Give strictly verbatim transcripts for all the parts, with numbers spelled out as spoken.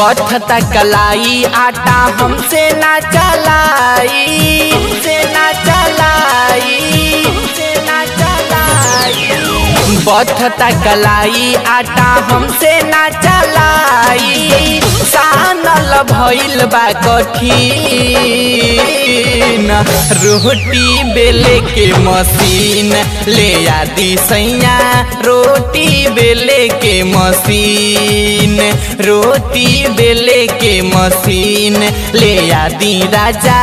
बथता कलाई आटा हमसे ना चलाई, हमसे ना चलाई, हमसे ना चलाई। बथता कलाई आटा हमसे ना चलाई, सानल भइल बा कठिन। रोटी बेले के मशीन ले आदि सैया, रोटी बेले के मशीन, रोटी बेले के मशीन ले आदि राजा।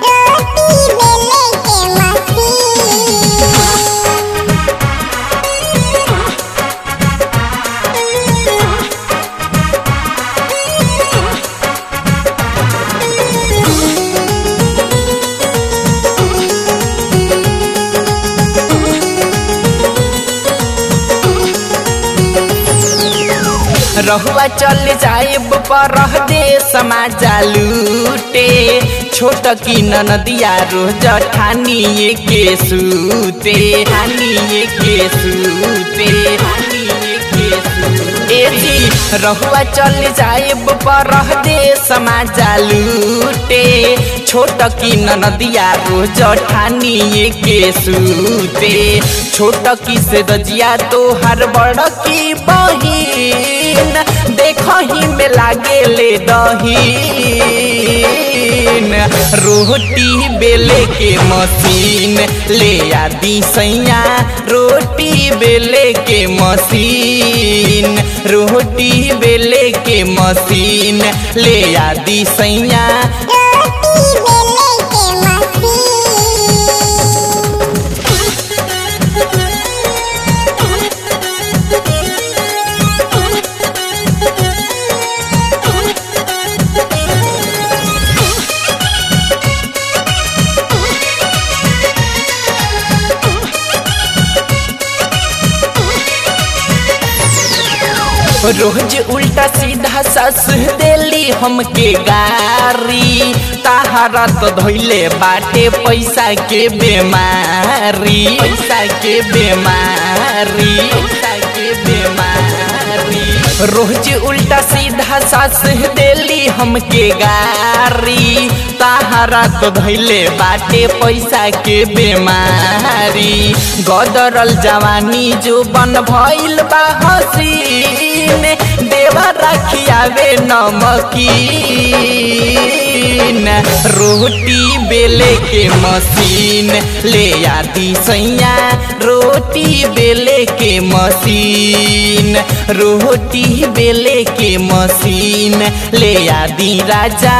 रहुआ चल जाएब परह देश समाजा लूटे, छोट की ननदिया रोज ठानिए के सूते, ठानिए के सूते, ठानिए के सूते। ए जी रहुआ चल जाएब परह देश समाजा लूटे, छोट की ननदिया रोज ठानिए के सूते। छोट की से दजिया तो हर बड़ की बहिन, देखही में लागे ले दहीन। रोटी बेले के मशीन ले आदि सैया, रोटी बेले के मशीन, रोटी बेले के मशीन ले आदि सैया। रोज उल्टा सीधा सस देली हमके गारी, ताहरा तो धोइले बाटे पैसा के बेमारी, पैसा के बेमारी, पैसा के बेमारी। रोज उल्टा सीधा सस देली हमके गारी, ताहरा तो धोइले बाटे पैसा के बेमारी। गदरल जवानी जो बन भइल बा हसीन, देवा रखियावे नमकीन। रोटी बेले के मशीन ले आदि सैया, रोटी बेले के मशीन, रोटी बेले के मशीन ले आदि राजा।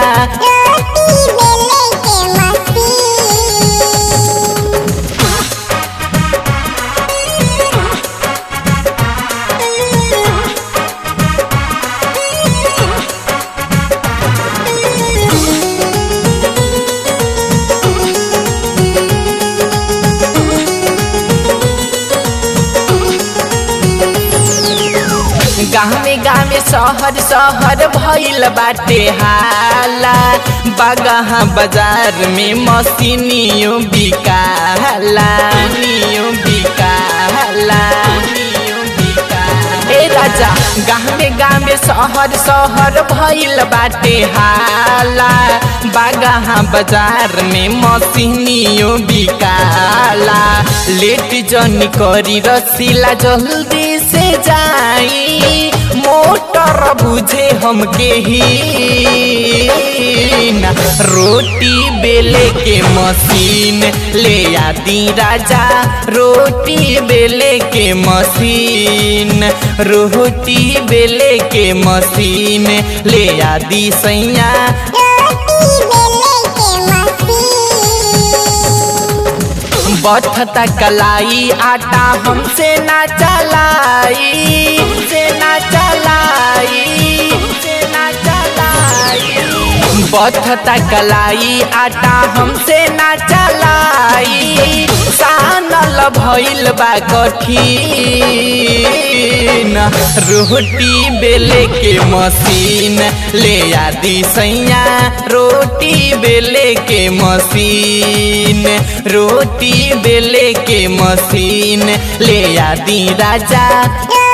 गाँव गाँव शहर शहर भइल बाटे हाला, बागहा बाजार में मशीनियों बिकाला, नियो बिकाला, नियो बिकाला। ए राजा गाँव गाँव शहर शहर भइल बाटे हाला, बागहा बाजार में मशीनियों बिकाला। लेट जनी करी रसीला जल्दी से जाई, मोटर बुझे हमके ही ना। रोटी बेले के मशीन ले आदि राजा, रोटी बेले के मशीन, रोटी बेले के मशीन ले आदि सैया। बथता कलाई आटा हमसे ना चलाई, हमसे ना चलाई, हमसे ना चलाई। बथता कलाई आटा हमसे ना चलाई, सानल भइल बा कठिन। रोटी बेले के मशीन ले आदि सैया, रोटी बेले के मशीन, रोटी बेले के मशीन ले आदि राजा।